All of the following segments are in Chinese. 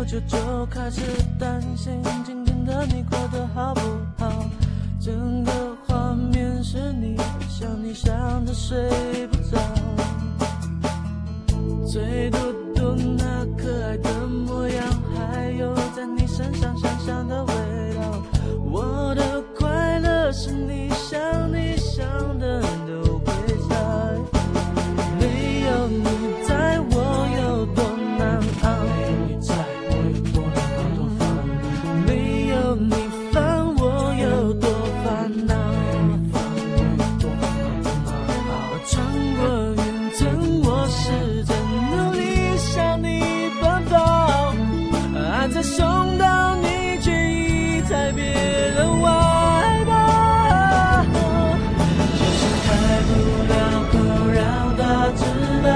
久就开始担心今天的你过得好不好，整个画面是你，想你想着睡不着，最多多那可爱的模样，还有在你身上香香的味道，我的快乐是你想的都会在，没有你在我有多难熬，没有你在我有多难熬多烦恼，没有你烦我有多烦恼，穿过云层我试着努力向你奔跑，爱在送到你却已在别人怀抱，就是开不了口让他知道，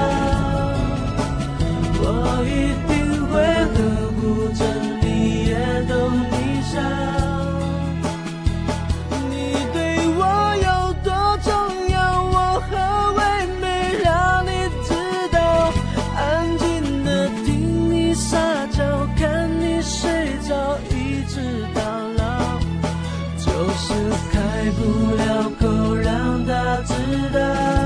我一定会呵护着你也懂你想，你对我有多重要，我很唯美让你知道，安静的听你撒娇，看你睡着一直到老，就是开不了口让他知道，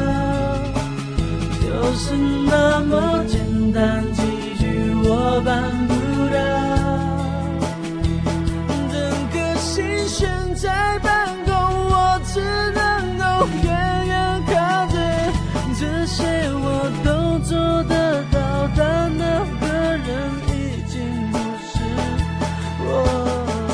就是那么简单几句我办不到，整个心悬在半空，我只能够远远看着，这些我都做得到，但那个人已经不是我。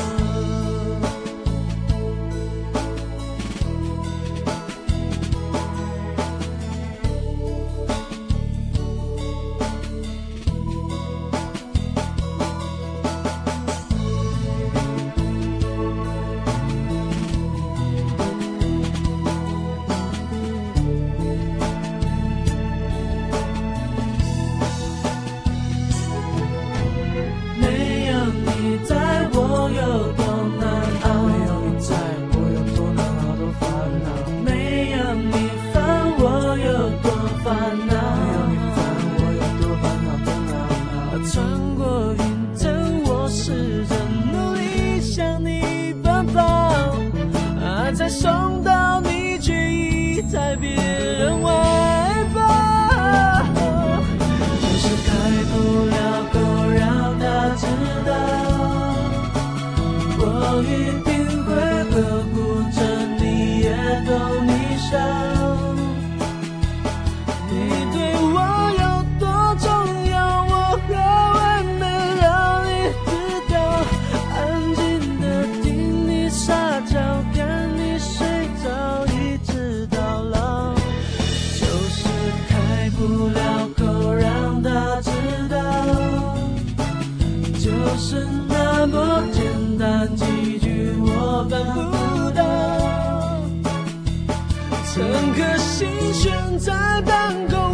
没有你在我有多难熬，没有你在我有多难熬多烦恼，没有你烦我有多烦恼，没有你烦我有多烦恼多恼恼，穿过云层我试着努力向你奔跑，爱在送到你却已在别人怀抱，就是开不了口让他知道，我一定会呵护着你也懂你想，你对我有多重要，我很唯美让你知道，安静的听你撒娇，看你睡着一直到老，就是开不了口让他知道，就是那么简单几句我办不到，整颗心悬在半空，